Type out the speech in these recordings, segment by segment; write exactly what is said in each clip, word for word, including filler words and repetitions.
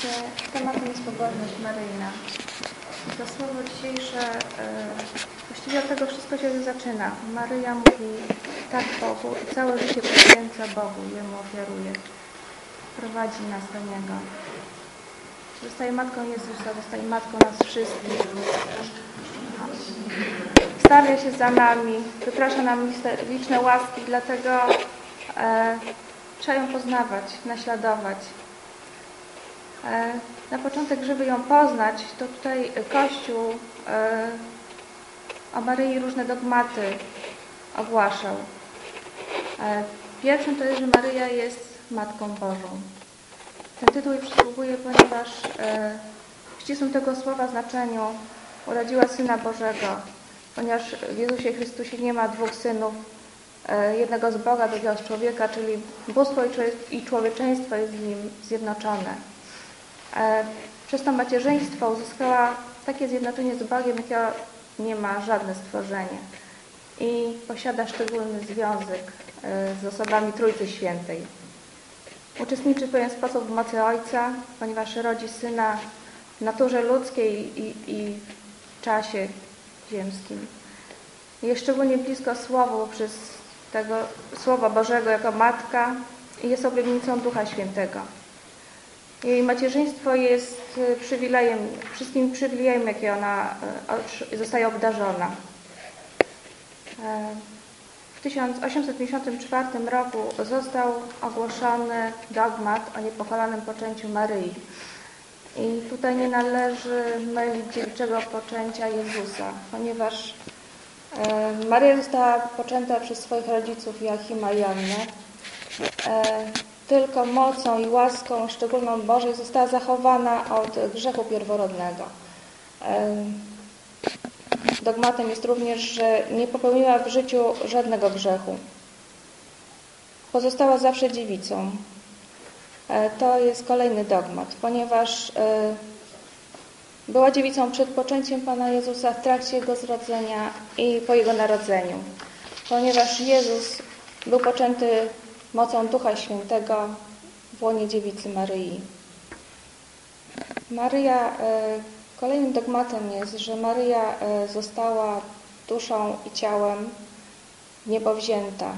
Tematem jest pobożność maryjna. I to słowo dzisiejsze, właściwie od tego wszystko się zaczyna. Maryja mówi tak Bogu i całe życie poświęca Bogu, Jemu ofiaruje. Prowadzi nas do Niego. Zostaje Matką Jezusa, zostaje Matką nas wszystkich. Stawia się za nami, wyprasza nam liczne łaski, dlatego e, trzeba ją poznawać, naśladować. E, na początek, żeby ją poznać, to tutaj Kościół e, o Maryi różne dogmaty ogłaszał. E, pierwszym to jest, że Maryja jest Matką Bożą. Ten tytuł jej przysługuje, ponieważ e, w ścisłym tego słowa znaczeniu urodziła Syna Bożego, ponieważ w Jezusie Chrystusie nie ma dwóch synów, e, jednego z Boga, drugiego z człowieka, czyli bóstwo i człowieczeństwo jest w nim zjednoczone. E, przez to macierzyństwo uzyskała takie zjednoczenie z Bogiem, jakiego nie ma żadne stworzenie. I posiada szczególny związek e, z osobami Trójcy Świętej. Uczestniczy w pewien sposób w mocy Ojca, ponieważ rodzi Syna w naturze ludzkiej i, i w czasie ziemskim. Jest szczególnie blisko Słowu przez tego Słowa Bożego jako Matka i jest oblubienicą Ducha Świętego. Jej macierzyństwo jest przywilejem, wszystkim przywilejem, jakie ona zostaje obdarzona. W tysiąc osiemset pięćdziesiątym czwartym roku został ogłoszony dogmat o niepokalanym poczęciu Maryi. I tutaj nie należy mylić dziewiczego poczęcia Jezusa, ponieważ Maryja została poczęta przez swoich rodziców Joachima i Joannę. Tylko mocą i łaską szczególną Bożej została zachowana od grzechu pierworodnego. Dogmatem jest również, że nie popełniła w życiu żadnego grzechu. Pozostała zawsze dziewicą. To jest kolejny dogmat, ponieważ była dziewicą przed poczęciem Pana Jezusa, w trakcie Jego zrodzenia i po Jego narodzeniu. Ponieważ Jezus był poczęty mocą Ducha Świętego w łonie dziewicy Maryi. Maryja, kolejnym dogmatem jest, że Maryja została duszą i ciałem w niebo wzięta.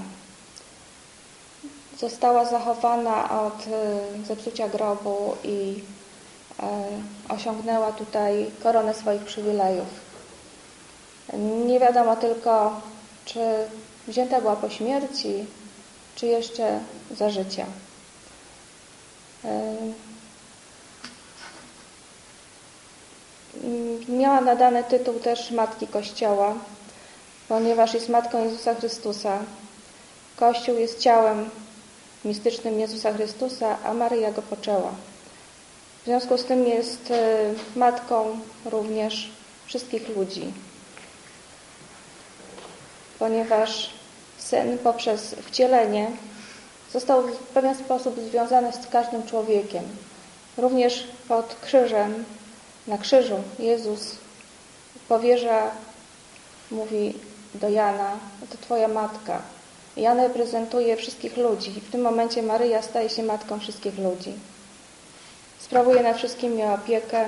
Została zachowana od zepsucia grobu i osiągnęła tutaj koronę swoich przywilejów. Nie wiadomo tylko, czy wzięta była po śmierci, czy jeszcze za życia. Miała nadany tytuł też Matki Kościoła, ponieważ jest Matką Jezusa Chrystusa. Kościół jest ciałem mistycznym Jezusa Chrystusa, a Maryja go poczęła. W związku z tym jest matką również wszystkich ludzi, ponieważ Syn poprzez wcielenie został w pewien sposób związany z każdym człowiekiem. Również pod krzyżem, na krzyżu Jezus powierza, mówi do Jana, to Twoja matka. Jan reprezentuje wszystkich ludzi. W tym momencie Maryja staje się matką wszystkich ludzi. Sprawuje nad wszystkimi opiekę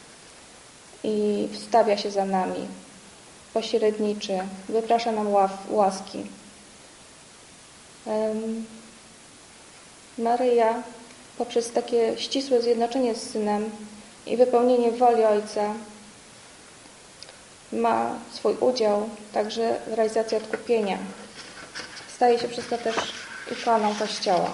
i wstawia się za nami. Pośredniczy, wyprasza nam łaski. Maryja poprzez takie ścisłe zjednoczenie z Synem i wypełnienie woli Ojca ma swój udział także w realizacji odkupienia. Staje się przez to też ikoną Kościoła.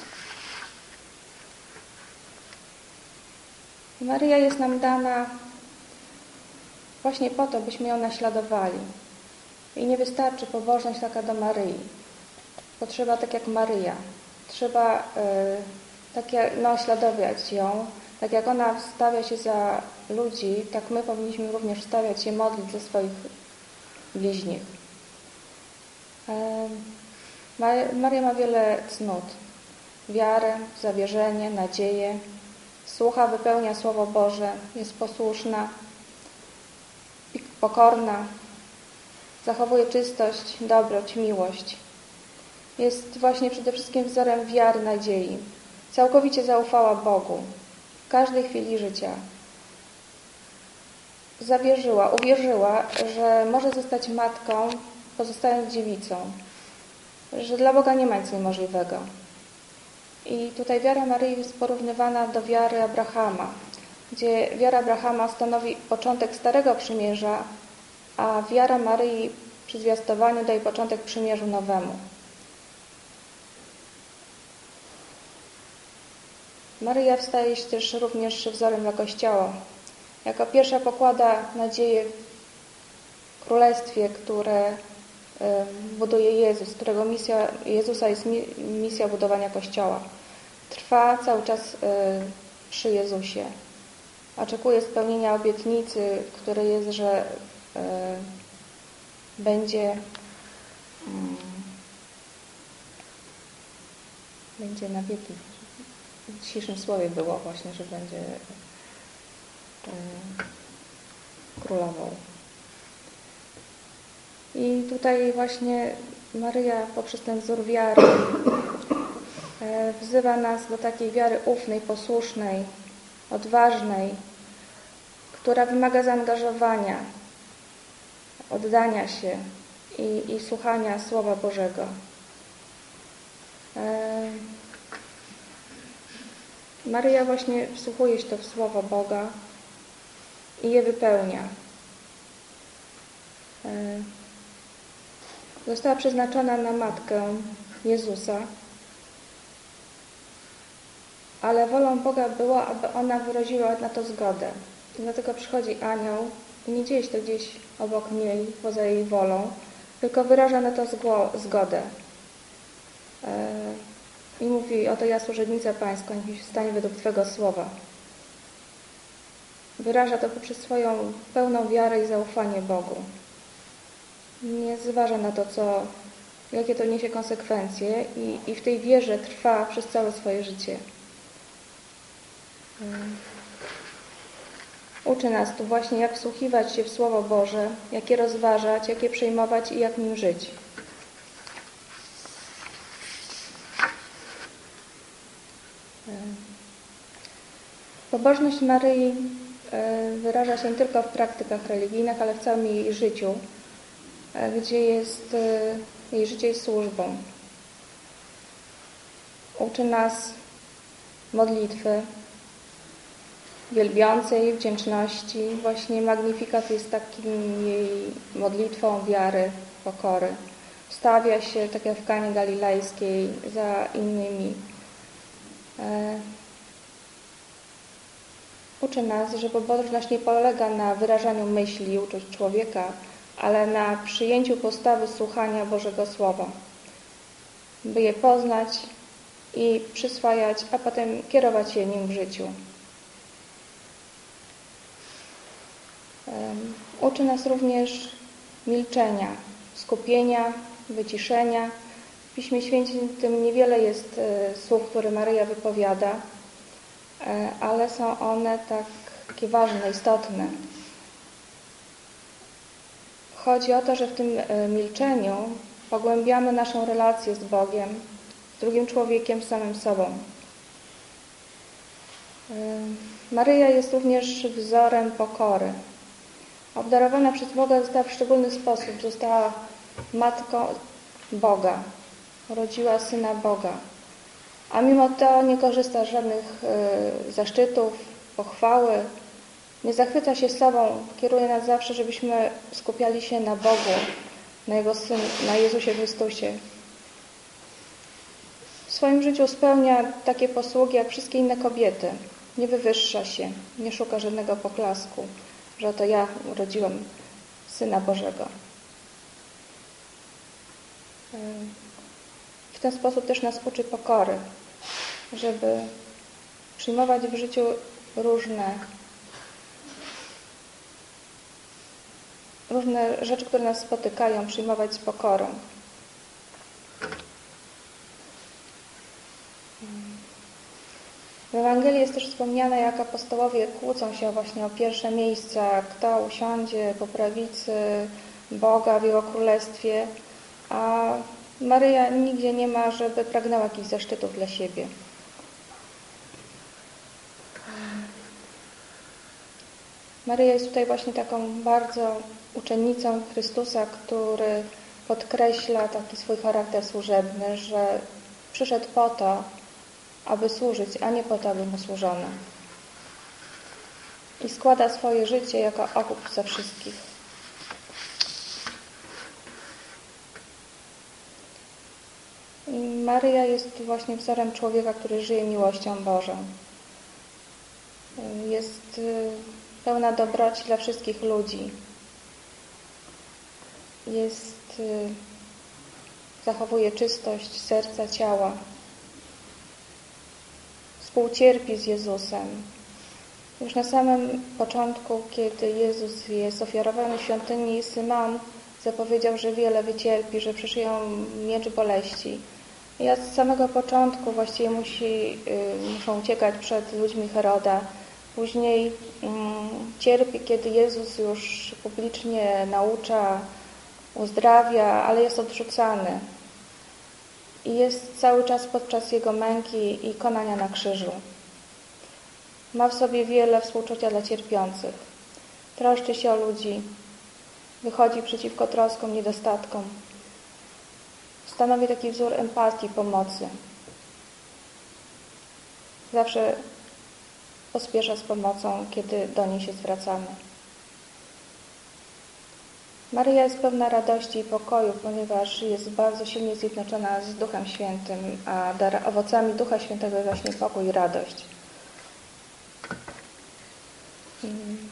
Maryja jest nam dana właśnie po to, byśmy ją naśladowali. I nie wystarczy pobożność taka do Maryi. Potrzeba tak jak Maryja. Trzeba y, tak jak, no, naśladować ją. Tak jak ona wstawia się za ludzi, tak my powinniśmy również wstawiać się, modlić za swoich bliźnich. Y, Maryja ma wiele cnót. Wiarę, zawierzenie, nadzieję. Słucha, wypełnia Słowo Boże. Jest posłuszna, pokorna. Zachowuje czystość, dobroć, miłość. Jest właśnie przede wszystkim wzorem wiary, nadziei. Całkowicie zaufała Bogu. w każdej chwili życia. Zawierzyła, uwierzyła, że może zostać matką, pozostając dziewicą, że dla Boga nie ma nic niemożliwego. I tutaj wiara Maryi jest porównywana do wiary Abrahama, gdzie wiara Abrahama stanowi początek Starego Przymierza, a wiara Maryi przy zwiastowaniu daje początek przymierzu nowemu. Maryja staje się też również wzorem dla Kościoła. Jako pierwsza pokłada nadzieję w Królestwie, które buduje Jezus, którego misja Jezusa jest misja budowania Kościoła. Trwa cały czas przy Jezusie. Oczekuje spełnienia obietnicy, której jest, że będzie będzie na wieki. W dzisiejszym słowie było właśnie, że będzie królował. I tutaj właśnie Maryja poprzez ten wzór wiary wzywa nas do takiej wiary ufnej, posłusznej, odważnej, która wymaga zaangażowania, oddania się i, i słuchania Słowa Bożego. Maryja właśnie wsłuchuje się to w Słowo Boga i je wypełnia. Została przeznaczona na matkę Jezusa, ale wolą Boga było, aby ona wyraziła na to zgodę. Dlatego przychodzi anioł i nie dzieje się to gdzieś obok niej, poza jej wolą, tylko wyraża na to zgodę. I mówi: oto ja, służebnica Pańska, niech mi się stanie według Twego słowa. Wyraża to poprzez swoją pełną wiarę i zaufanie Bogu. Nie zważa na to, co, jakie to niesie konsekwencje i, i w tej wierze trwa przez całe swoje życie. Uczy nas tu właśnie, jak wsłuchiwać się w Słowo Boże, jak je rozważać, jak je przyjmować i jak nim żyć. Pobożność Maryi wyraża się nie tylko w praktykach religijnych, ale w całym jej życiu, gdzie jest, jej życie jest służbą. Uczy nas modlitwy wielbiącej, wdzięczności. Właśnie Magnifikat jest takim jej modlitwą wiary, pokory. Stawia się, tak jak w Kanie Galilejskiej, za innymi. Uczy nas, że pobożność nie polega na wyrażaniu myśli i uczuć człowieka, ale na przyjęciu postawy słuchania Bożego Słowa, by je poznać i przyswajać, a potem kierować się nim w życiu. Uczy nas również milczenia, skupienia, wyciszenia. W Piśmie Świętym niewiele jest słów, które Maryja wypowiada, ale są one takie ważne, istotne. Chodzi o to, że w tym milczeniu pogłębiamy naszą relację z Bogiem, z drugim człowiekiem, z samym sobą. Maryja jest również wzorem pokory. Obdarowana przez Boga została w szczególny sposób. Została matką Boga. Urodziła Syna Boga. A mimo to nie korzysta z żadnych y, zaszczytów, pochwały. Nie zachwyca się sobą. Kieruje nas zawsze, żebyśmy skupiali się na Bogu, na Jego Synu, na Jezusie Chrystusie. W swoim życiu spełnia takie posługi jak wszystkie inne kobiety. Nie wywyższa się, nie szuka żadnego poklasku, że to ja urodziłam Syna Bożego. W ten sposób też nas uczy pokory, żeby przyjmować w życiu różne, różne rzeczy, które nas spotykają, przyjmować z pokorą. W Ewangelii jest też wspomniane, jak apostołowie kłócą się właśnie o pierwsze miejsca, kto usiądzie po prawicy Boga w Jego Królestwie, a Maryja nigdzie nie ma, żeby pragnęła jakichś zaszczytów dla siebie. Maryja jest tutaj właśnie taką bardzo uczennicą Chrystusa, który podkreśla taki swój charakter służebny, że przyszedł po to, aby służyć, a nie po to, aby mu służono. I składa swoje życie jako okup za wszystkich. I Maryja jest właśnie wzorem człowieka, który żyje miłością Bożą. Jest pełna dobroci dla wszystkich ludzi. Jest, zachowuje czystość serca, ciała. Współcierpi z Jezusem. Już na samym początku, kiedy Jezus jest ofiarowany w świątyni, Symeon zapowiedział, że wiele wycierpi, że przyszyją miecz boleści. I od samego początku właściwie musi, y, muszą uciekać przed ludźmi Heroda. Później y, cierpi, kiedy Jezus już publicznie naucza, uzdrawia, ale jest odrzucany. I jest cały czas podczas Jego męki i konania na krzyżu. Ma w sobie wiele współczucia dla cierpiących. Troszczy się o ludzi. Wychodzi przeciwko troskom, niedostatkom. Stanowi taki wzór empatii, pomocy. Zawsze pospiesza z pomocą, kiedy do niej się zwracamy. Maryja jest pełna radości i pokoju, ponieważ jest bardzo silnie zjednoczona z Duchem Świętym, a dar, owocami Ducha Świętego jest właśnie pokój i radość. Hmm.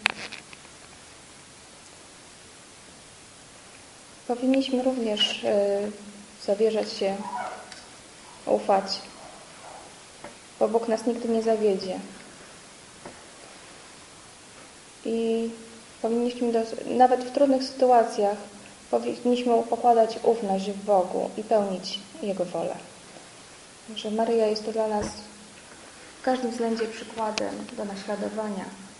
Powinniśmy również y, zawierzać się, ufać, bo Bóg nas nigdy nie zawiedzie. I powinniśmy, do, nawet w trudnych sytuacjach, powinniśmy pokładać ufność w Bogu i pełnić Jego wolę. Że Maryja jest tu dla nas w każdym względzie przykładem do naśladowania.